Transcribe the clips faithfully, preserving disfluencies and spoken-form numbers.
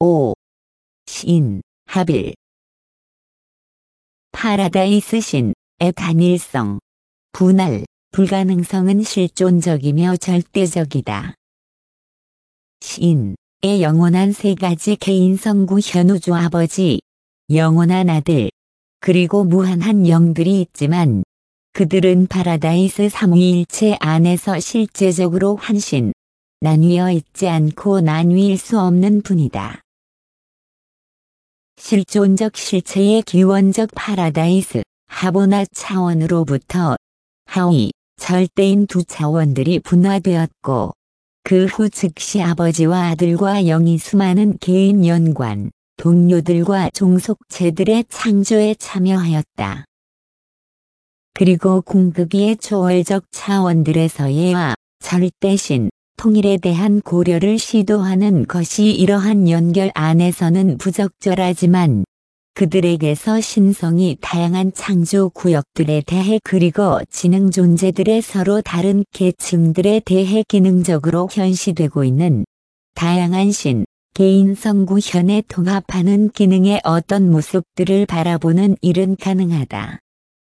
오. 신, 하빌. 파라다이스 신의 단일성, 분할, 불가능성은 실존적이며 절대적이다. 신의 영원한 세 가지 개인성 구현 우주 아버지, 영원한 아들, 그리고 무한한 영들이 있지만 그들은 파라다이스 삼위일체 안에서 실제적으로 한신, 나뉘어 있지 않고 나뉠 수 없는 분이다. 실존적 실체의 기원적 파라다이스, 하보나 차원으로부터 하위, 절대인 두 차원들이 분화되었고 그 후 즉시 아버지와 아들과 영이 수많은 개인 연관, 동료들과 종속체들의 창조에 참여하였다. 그리고 궁극의 초월적 차원들에서의 절대신, 통일에 대한 고려를 시도하는 것이 이러한 연결 안에서는 부적절하지만 그들에게서 신성이 다양한 창조 구역들에 대해 그리고 지능 존재들의 서로 다른 계층들에 대해 기능적으로 현시되고 있는 다양한 신, 개인성 구현에 통합하는 기능의 어떤 모습들을 바라보는 일은 가능하다.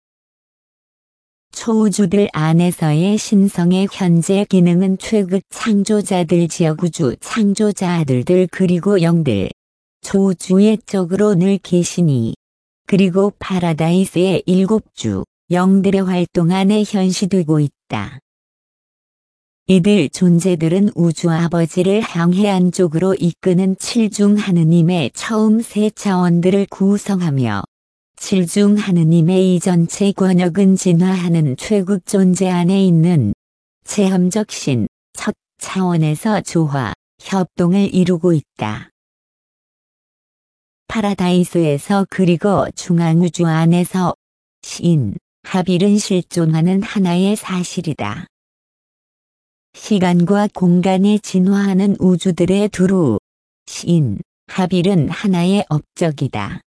초우주들 안에서의 신성의 현재 기능은 최극 창조자들 지역우주 창조자들들 그리고 영들, 초우주의 쪽으로 늘 계시니, 그리고 파라다이스의 일곱주, 영들의 활동 안에 현시되고 있다. 이들 존재들은 우주 아버지를 향해 안쪽으로 이끄는 칠중 하느님의 처음 세 차원들을 구성하며 칠중 하느님의 이 전체 권역은 진화하는 최극 존재 안에 있는 체험적 신, 첫 차원에서 조화, 협동을 이루고 있다. 파라다이스에서 그리고 중앙우주 안에서 신, 하빌은 실존하는 하나의 사실이다. 시간과 공간에 진화하는 우주들의 두루, 신, 하빌은 하나의 업적이다.